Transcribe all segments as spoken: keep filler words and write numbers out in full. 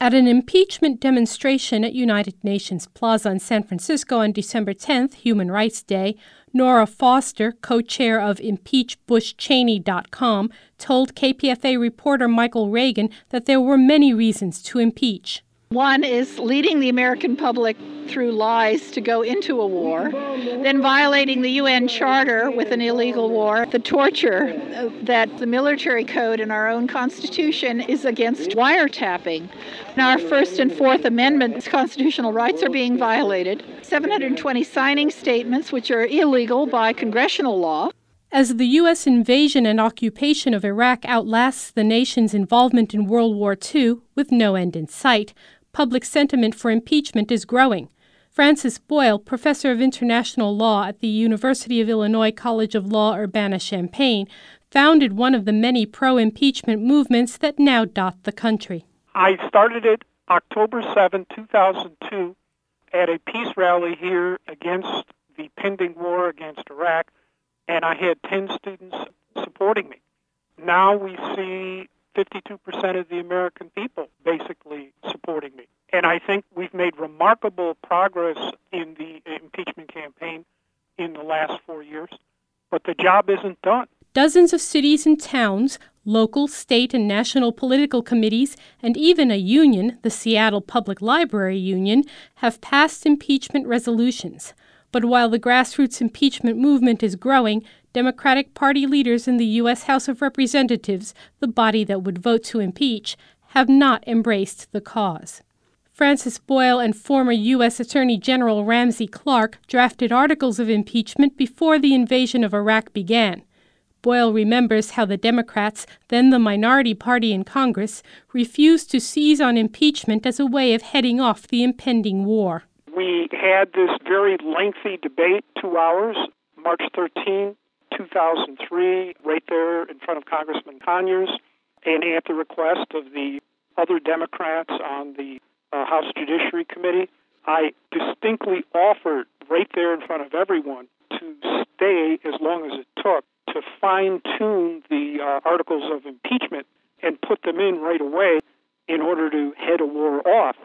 At an impeachment demonstration at United Nations Plaza in San Francisco on December tenth, Human Rights Day, Nora Foster, co-chair of impeach bush cheney dot com, told K P F A reporter Michael Reagan that there were many reasons to impeach. One is leading the American public through lies to go into a war, then violating the U N Charter with an illegal war, the torture that the military code in our own Constitution is against wiretapping. And our First and Fourth Amendment constitutional rights are being violated. seven hundred twenty signing statements, which are illegal by congressional law. As the U S invasion and occupation of Iraq outlasts the nation's involvement in World War Two, with no end in sight, public sentiment for impeachment is growing. Francis Boyle, professor of international law at the University of Illinois College of Law Urbana-Champaign, founded one of the many pro-impeachment movements that now dot the country. I started it October seventh, two thousand two, at a peace rally here against the pending war against Iraq, and I had ten students supporting me. Now we see fifty-two percent of the American people basically supporting me. And I think we've made remarkable progress in the impeachment campaign in the last four years, but the job isn't done. Dozens of cities and towns, local, state, and national political committees, and even a union, the Seattle Public Library Union, have passed impeachment resolutions. But while the grassroots impeachment movement is growing, Democratic Party leaders in the U S House of Representatives, the body that would vote to impeach, have not embraced the cause. Francis Boyle and former U S Attorney General Ramsey Clark drafted articles of impeachment before the invasion of Iraq began. Boyle remembers how the Democrats, then the minority party in Congress, refused to seize on impeachment as a way of heading off the impending war. We had this very lengthy debate, two hours, March thirteenth, two thousand three, right there in front of Congressman Conyers, and at the request of the other Democrats on the uh, House Judiciary Committee. I distinctly offered right there in front of everyone to stay as long as it took to fine-tune the uh, articles of impeachment and put them in right away in order to head a war off.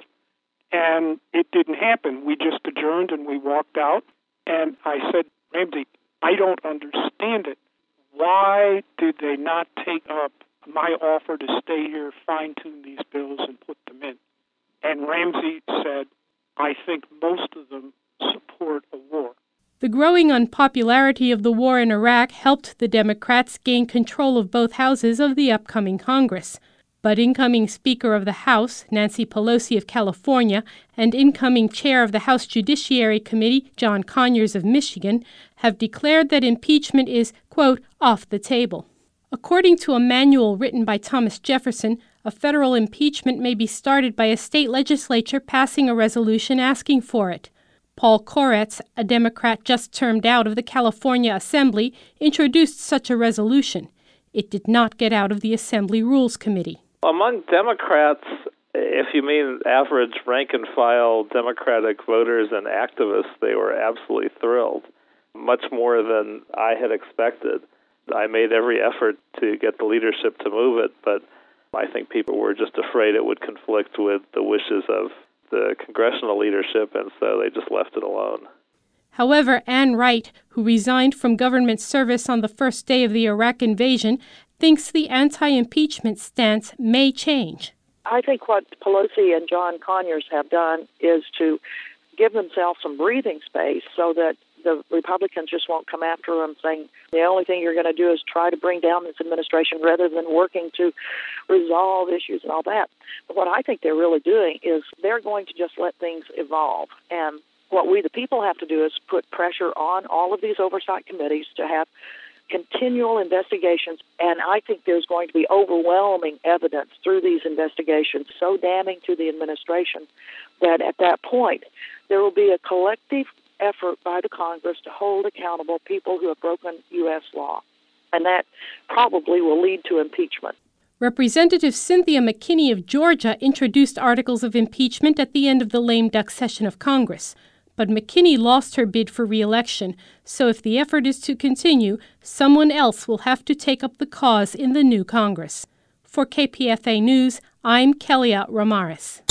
And it didn't happen. We just adjourned and we walked out. And I said, Ramsey, I don't understand it. Why did they not take up my offer to stay here, fine-tune these bills, and put them in? And Ramsey said, I think most of them support a war. The growing unpopularity of the war in Iraq helped the Democrats gain control of both houses of the upcoming Congress. But incoming Speaker of the House, Nancy Pelosi of California, and incoming Chair of the House Judiciary Committee, John Conyers of Michigan, have declared that impeachment is, quote, off the table. According to a manual written by Thomas Jefferson, a federal impeachment may be started by a state legislature passing a resolution asking for it. Paul Koretz, a Democrat just termed out of the California Assembly, introduced such a resolution. It did not get out of the Assembly Rules Committee. Among Democrats, if you mean average rank-and-file Democratic voters and activists, they were absolutely thrilled, much more than I had expected. I made every effort to get the leadership to move it, but I think people were just afraid it would conflict with the wishes of the congressional leadership, and so they just left it alone. However, Ann Wright, who resigned from government service on the first day of the Iraq invasion, thinks the anti-impeachment stance may change. I think what Pelosi and John Conyers have done is to give themselves some breathing space so that the Republicans just won't come after them saying the only thing you're going to do is try to bring down this administration rather than working to resolve issues and all that. But what I think they're really doing is they're going to just let things evolve. And what we, the people, have to do is put pressure on all of these oversight committees to have continual investigations. And I think there's going to be overwhelming evidence through these investigations, so damning to the administration, that at that point there will be a collective effort by the Congress to hold accountable people who have broken U S law. And that probably will lead to impeachment. Representative Cynthia McKinney of Georgia introduced articles of impeachment at the end of the lame duck session of Congress. But McKinney lost her bid for re-election, so if the effort is to continue, someone else will have to take up the cause in the new Congress. For K P F A News, I'm Kelia Ramirez.